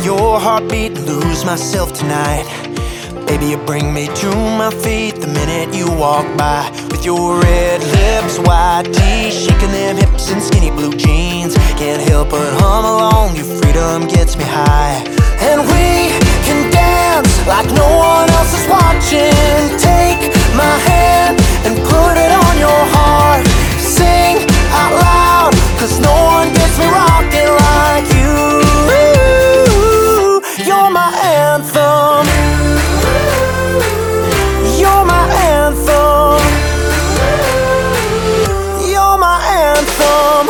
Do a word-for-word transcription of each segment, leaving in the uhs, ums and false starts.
your heartbeat and lose myself tonight. Baby, you bring me to my feet the minute you walk by. With your red lips, white teeth, shaking them hips and skinny blue jeans. Can't help but hum along, your freedom gets me high. And we can dance like no one else is watching. Take my hand and put it on your heart. Sing out loud, cause no one gets me rocking like you. You're my anthem. You're my anthem. You're my anthem.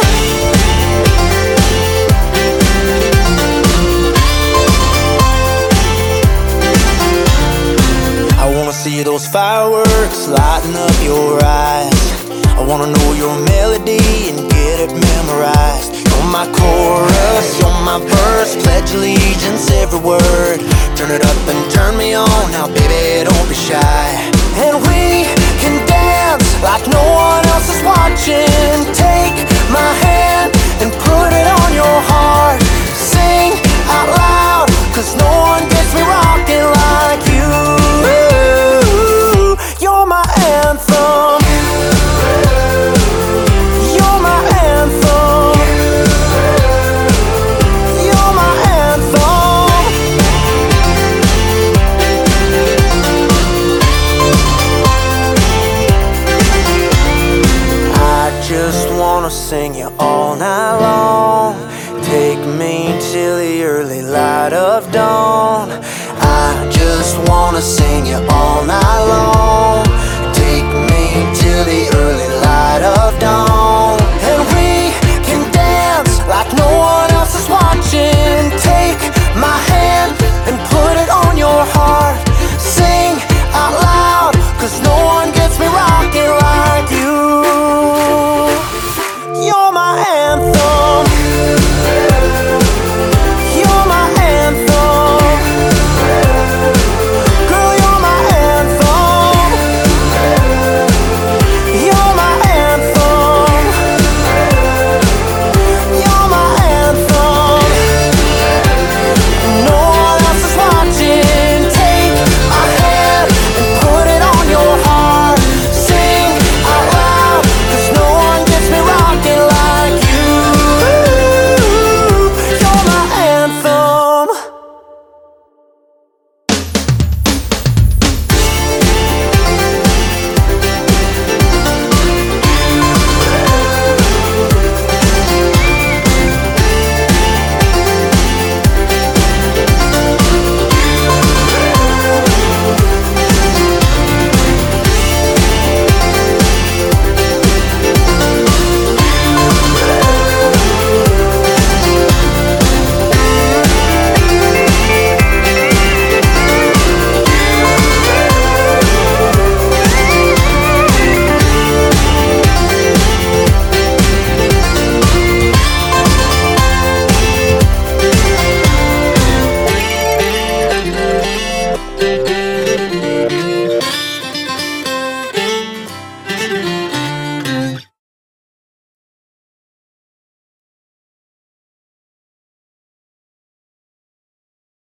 I wanna see those fireworks lighting up your eyes. I wanna know your melody and get it memorized. You're my chorus, you're my verse, pledge allegiance every word. Turn it up and turn me on, now baby don't be shy. And we can dance like no one else is watching. Take my hand and put it on your heart. Sing out loud, cause no one gets me rocking like you. You're my anthem. You're my anthem. You're my anthem. I just wanna sing you all night long. Take me till the early light of dawn. I just wanna sing you all night long.